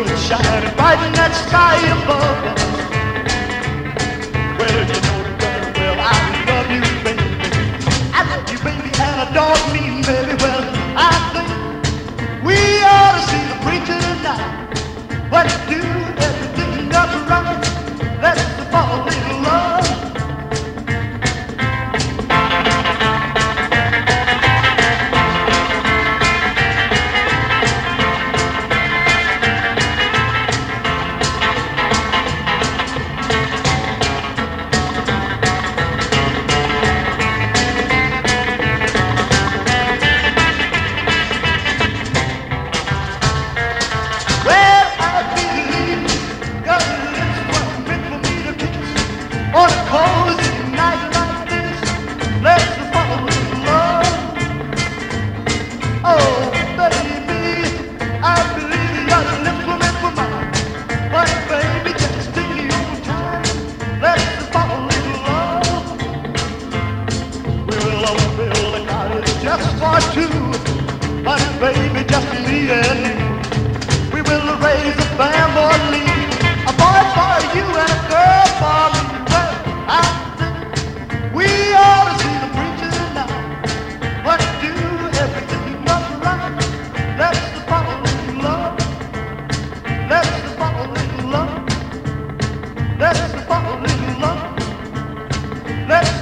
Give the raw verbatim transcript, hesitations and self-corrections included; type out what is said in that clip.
shining bright in that sky above us. Well, you know very well I love you, baby. I love you, baby, and I don't mean, baby. Well, I think we ought to see the preacher tonight. What to do, everything up right. Let's fall in love. On a cozy night like this, let's fall in love. Oh, baby, I believe your lips were meant for mine. But baby, just take your time. Let's fall in love. We will all build a cottage just for two. But baby, just me and you. We will raise a family, a boy for you and a girl for me. I think we ought to see the preacher tonight. What to do, everything up right. Let's fall in love. Let's fall in love. Let's fall in love. Let's